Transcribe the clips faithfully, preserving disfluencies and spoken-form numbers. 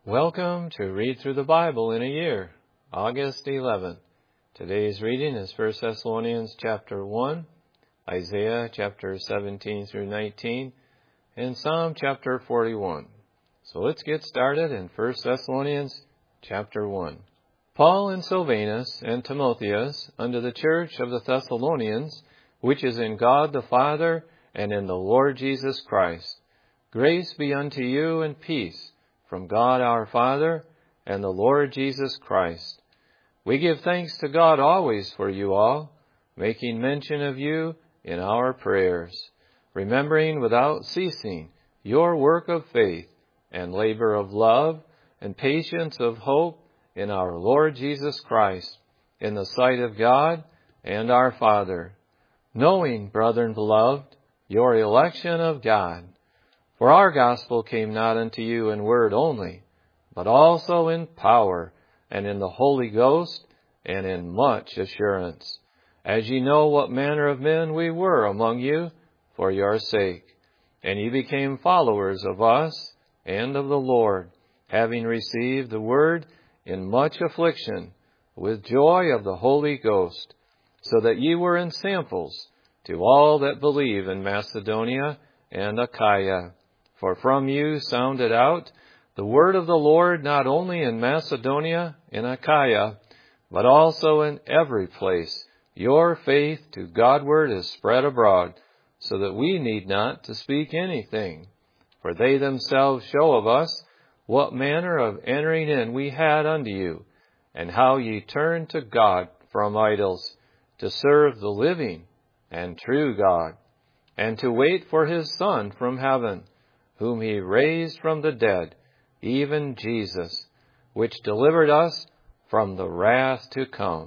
Welcome to Read Through the Bible in a Year, August eleventh. Today's reading is First Thessalonians chapter one, Isaiah chapter seventeen through nineteen, and Psalm chapter forty-one. So let's get started in First Thessalonians chapter one. Paul and Silvanus and Timotheus, unto the church of the Thessalonians, which is in God the Father and in the Lord Jesus Christ, grace be unto you and peace from God our Father and the Lord Jesus Christ. We give thanks to God always for you all, making mention of you in our prayers, remembering without ceasing your work of faith and labor of love and patience of hope in our Lord Jesus Christ, in the sight of God and our Father, knowing, brethren beloved, your election of God. For our gospel came not unto you in word only, but also in power, and in the Holy Ghost, and in much assurance, as ye know what manner of men we were among you for your sake. And ye became followers of us and of the Lord, having received the word in much affliction, with joy of the Holy Ghost, so that ye were ensamples to all that believe in Macedonia and Achaia. For from you sounded out the word of the Lord not only in Macedonia and Achaia, but also in every place. Your faith to Godward is spread abroad, so that we need not to speak anything. For they themselves show of us what manner of entering in we had unto you, and how ye turned to God from idols, to serve the living and true God, and to wait for his Son from heaven, whom he raised from the dead, even Jesus, which delivered us from the wrath to come.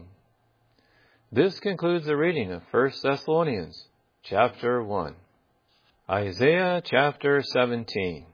This concludes the reading of First Thessalonians chapter one. Isaiah chapter seventeen.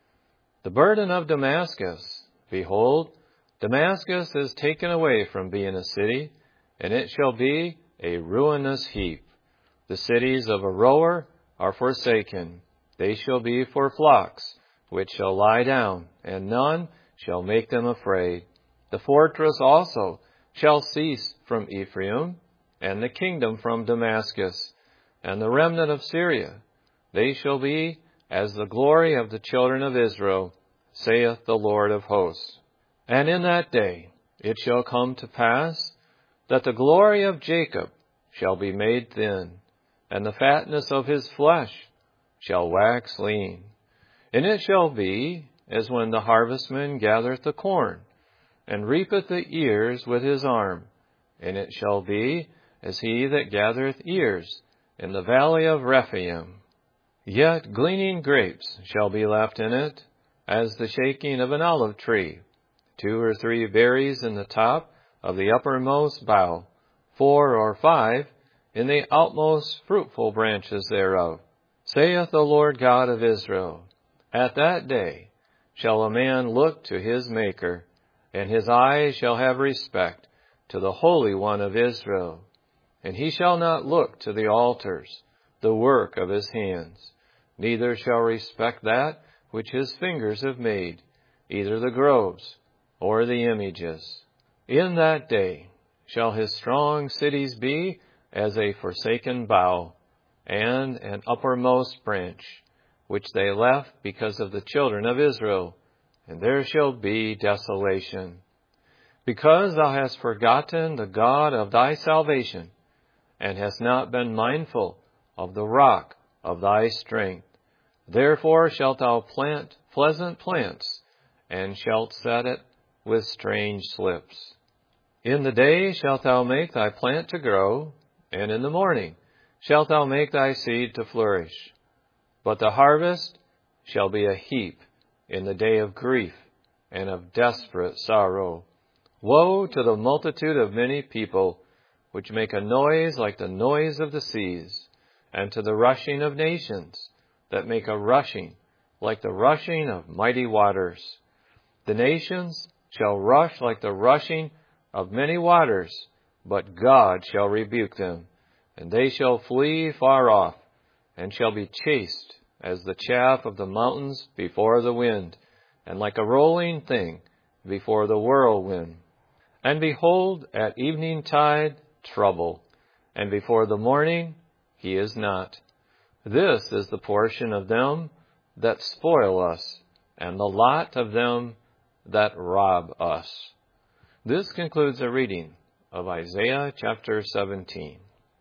The burden of Damascus. Behold, Damascus is taken away from being a city, and it shall be a ruinous heap. The cities of a rower are forsaken. They shall be for flocks, which shall lie down, and none shall make them afraid. The fortress also shall cease from Ephraim, and the kingdom from Damascus, and the remnant of Syria. They shall be as the glory of the children of Israel, saith the Lord of hosts. And in that day it shall come to pass that the glory of Jacob shall be made thin, and the fatness of his flesh shall wax lean. And it shall be as when the harvestman gathereth the corn, and reapeth the ears with his arm. And it shall be as he that gathereth ears in the valley of Rephaim. Yet gleaning grapes shall be left in it, as the shaking of an olive tree, two or three berries in the top of the uppermost bough, four or five in the outmost fruitful branches thereof, saith the Lord God of Israel. At that day shall a man look to his Maker, and his eyes shall have respect to the Holy One of Israel. And he shall not look to the altars, the work of his hands, neither shall respect that which his fingers have made, either the groves or the images. In that day shall his strong cities be as a forsaken bough, and an uppermost branch, which they left because of the children of Israel, and there shall be desolation. Because thou hast forgotten the God of thy salvation, and hast not been mindful of the rock of thy strength, therefore shalt thou plant pleasant plants, and shalt set it with strange slips. In the day shalt thou make thy plant to grow, and in the morning shalt thou make thy seed to flourish. But the harvest shall be a heap in the day of grief and of desperate sorrow. Woe to the multitude of many people, which make a noise like the noise of the seas, and to the rushing of nations, that make a rushing like the rushing of mighty waters. The nations shall rush like the rushing of many waters, but God shall rebuke them, and they shall flee far off, and shall be chased as the chaff of the mountains before the wind, and like a rolling thing before the whirlwind. And behold, at evening tide, trouble, and before the morning, he is not. This is the portion of them that spoil us, and the lot of them that rob us. This concludes the reading of Isaiah chapter seventeen.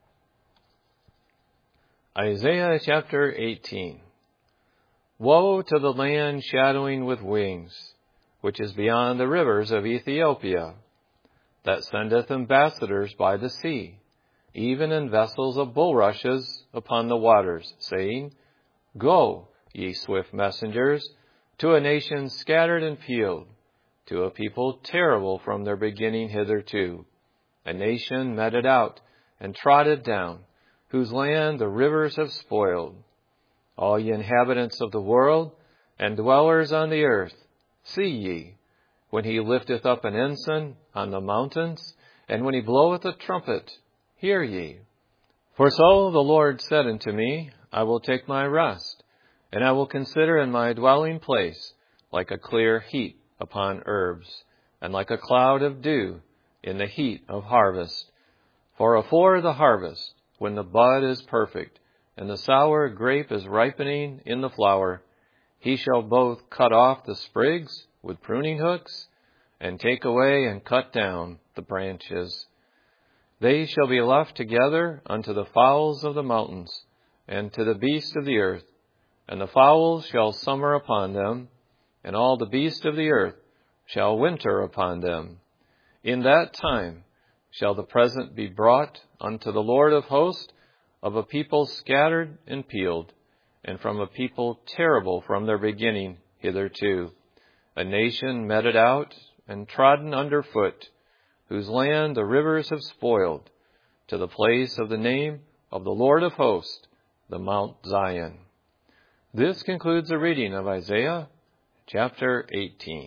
Isaiah chapter eighteen. Woe to the land shadowing with wings, which is beyond the rivers of Ethiopia, that sendeth ambassadors by the sea, even in vessels of bulrushes upon the waters, saying, Go, ye swift messengers, to a nation scattered and peeled, to a people terrible from their beginning hitherto, a nation meted out and trodden down, whose land the rivers have spoiled. All ye inhabitants of the world, and dwellers on the earth, see ye, when he lifteth up an ensign on the mountains, and when he bloweth a trumpet, hear ye. For so the Lord said unto me, I will take my rest, and I will consider in my dwelling place like a clear heat upon herbs, and like a cloud of dew in the heat of harvest. For afore the harvest, when the bud is perfect, and the sour grape is ripening in the flower, he shall both cut off the sprigs with pruning hooks, and take away and cut down the branches. They shall be left together unto the fowls of the mountains, and to the beasts of the earth, and the fowls shall summer upon them, and all the beasts of the earth shall winter upon them. In that time shall the present be brought unto the Lord of hosts, of a people scattered and peeled, and from a people terrible from their beginning hitherto, a nation meted out and trodden under foot, whose land the rivers have spoiled, to the place of the name of the Lord of hosts, the Mount Zion. This concludes the reading of Isaiah chapter eighteen.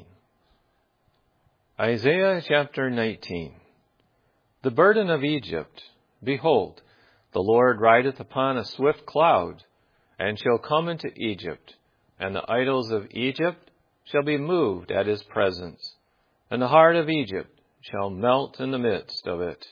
Isaiah chapter nineteen. The burden of Egypt, behold, the Lord rideth upon a swift cloud, and shall come into Egypt, and the idols of Egypt shall be moved at his presence, and the heart of Egypt shall melt in the midst of it.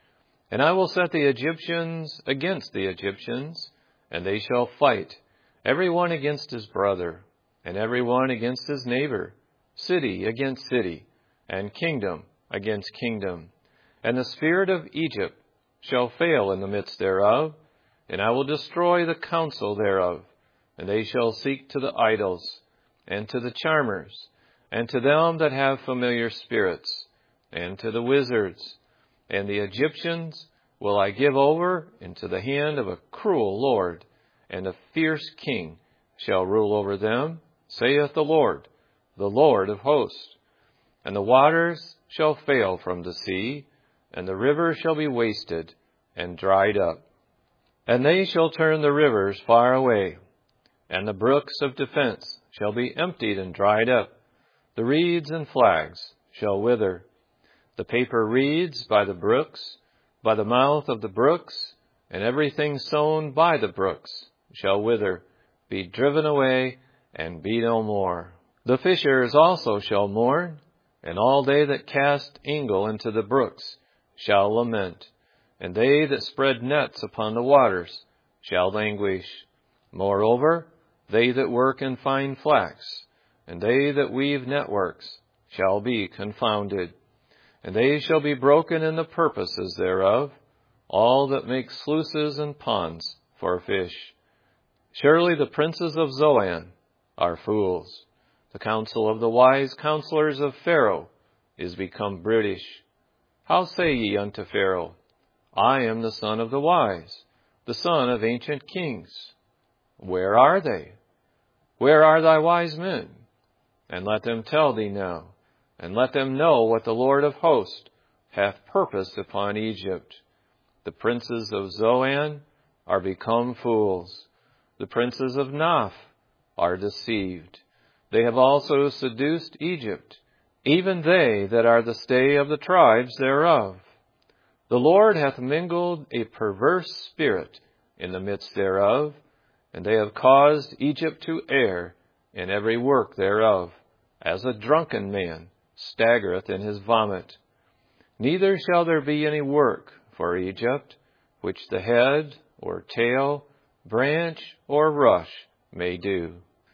And I will set the Egyptians against the Egyptians, and they shall fight, every one against his brother, and every one against his neighbor, city against city, and kingdom against kingdom. And the spirit of Egypt shall fail in the midst thereof, and I will destroy the counsel thereof, and they shall seek to the idols, and to the charmers, and to them that have familiar spirits, and to the wizards. And the Egyptians will I give over into the hand of a cruel lord, and a fierce king shall rule over them, saith the Lord, the Lord of hosts. And the waters shall fail from the sea, and the river shall be wasted and dried up. And they shall turn the rivers far away, and the brooks of defense shall be emptied and dried up. The reeds and flags shall wither. The paper reeds by the brooks, by the mouth of the brooks, and everything sown by the brooks shall wither, be driven away, and be no more. The fishers also shall mourn, and all they that cast ingle into the brooks shall lament, and they that spread nets upon the waters shall languish. Moreover, they that work in fine flax, and they that weave networks, shall be confounded. And they shall be broken in the purposes thereof, all that make sluices and ponds for fish. Surely the princes of Zoan are fools. The counsel of the wise counselors of Pharaoh is become brutish. How say ye unto Pharaoh, I am the son of the wise, the son of ancient kings? Where are they? Where are thy wise men? And let them tell thee now, and let them know what the Lord of hosts hath purposed upon Egypt. The princes of Zoan are become fools. The princes of Naph are deceived. They have also seduced Egypt, even they that are the stay of the tribes thereof. The Lord hath mingled a perverse spirit in the midst thereof, and they have caused Egypt to err in every work thereof, as a drunken man staggereth in his vomit. Neither shall there be any work for Egypt, which the head or tail, branch or rush may do.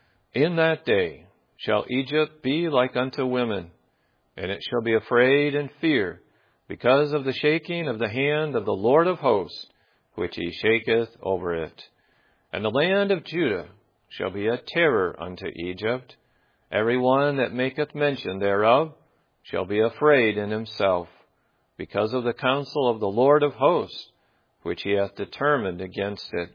In that day shall Egypt be like unto women, and it shall be afraid and fear, because of the shaking of the hand of the Lord of hosts, which he shaketh over it. And the land of Judah shall be a terror unto Egypt. Every one that maketh mention thereof shall be afraid in himself, because of the counsel of the Lord of hosts, which he hath determined against it.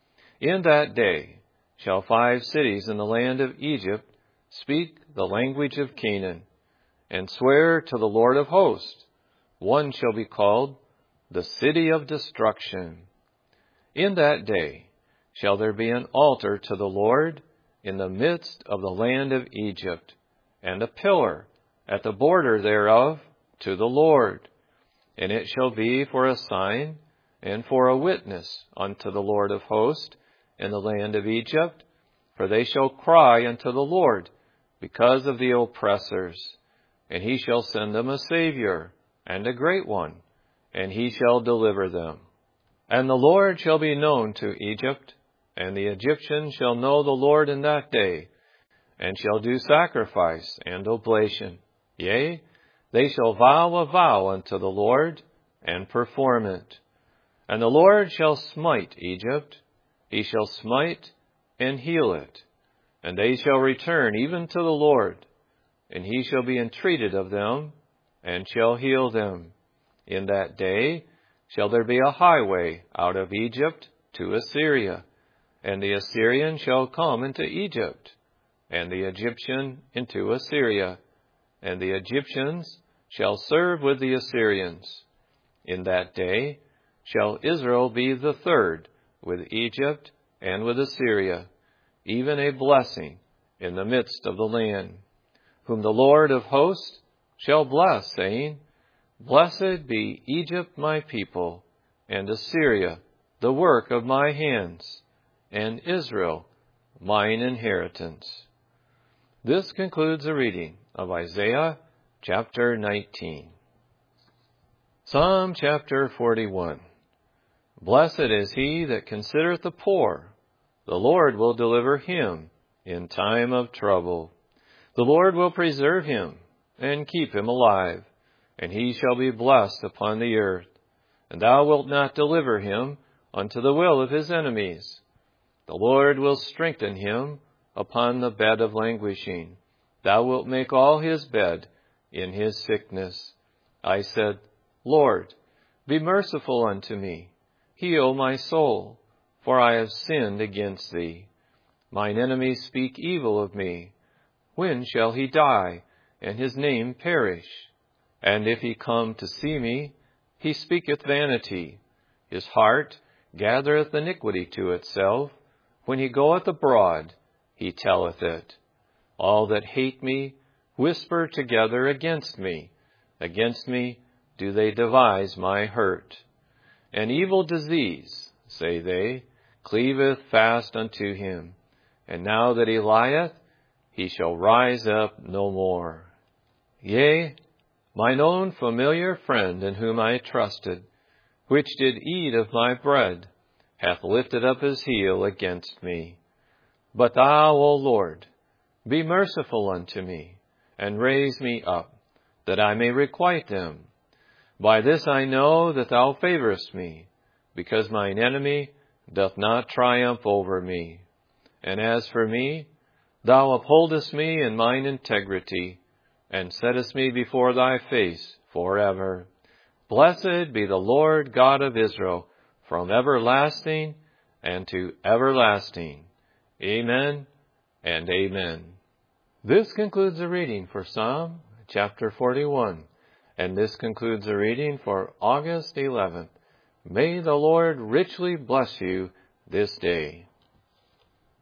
In that day shall five cities in the land of Egypt speak the language of Canaan, and swear to the Lord of hosts. One shall be called the city of destruction. In that day shall there be an altar to the Lord in the midst of the land of Egypt, and a pillar at the border thereof to the Lord. And it shall be for a sign and for a witness unto the Lord of hosts in the land of Egypt, for they shall cry unto the Lord because of the oppressors, and he shall send them a Savior, and a great one, and he shall deliver them. And the Lord shall be known to Egypt, and the Egyptians shall know the Lord in that day, and shall do sacrifice and oblation. Yea, they shall vow a vow unto the Lord, and perform it. And the Lord shall smite Egypt, he shall smite and heal it. And they shall return even to the Lord, and he shall be entreated of them, and shall heal them. In that day shall there be a highway out of Egypt to Assyria, and the Assyrian shall come into Egypt, and the Egyptian into Assyria, and the Egyptians shall serve with the Assyrians. In that day shall Israel be the third with Egypt and with Assyria, even a blessing in the midst of the land, whom the Lord of hosts shall bless, saying, Blessed be Egypt my people, and Assyria the work of my hands, and Israel mine inheritance. This concludes the reading of Isaiah chapter nineteen. Psalm chapter forty-one. Blessed is he that considereth the poor. The Lord will deliver him in time of trouble. The Lord will preserve him and keep him alive, and he shall be blessed upon the earth. And thou wilt not deliver him unto the will of his enemies. The Lord will strengthen him upon the bed of languishing. Thou wilt make all his bed in his sickness. I said, Lord, be merciful unto me. Heal my soul, for I have sinned against thee. Mine enemies speak evil of me. When shall he die, and his name perish? And if he come to see me, he speaketh vanity. His heart gathereth iniquity to itself. When he goeth abroad, he telleth it. All that hate me whisper together against me. Against me do they devise my hurt. An evil disease, say they, cleaveth fast unto him. And now that he lieth, he shall rise up no more. Yea, mine own familiar friend in whom I trusted, which did eat of my bread, hath lifted up his heel against me. But thou, O Lord, be merciful unto me, and raise me up, that I may requite them. By this I know that thou favorest me, because mine enemy doth not triumph over me. And as for me, thou upholdest me in mine integrity, and settest me before thy face forever. Blessed be the Lord God of Israel, from everlasting and to everlasting. Amen and amen. This concludes the reading for Psalm chapter forty-one, and this concludes the reading for August eleventh. May the Lord richly bless you this day.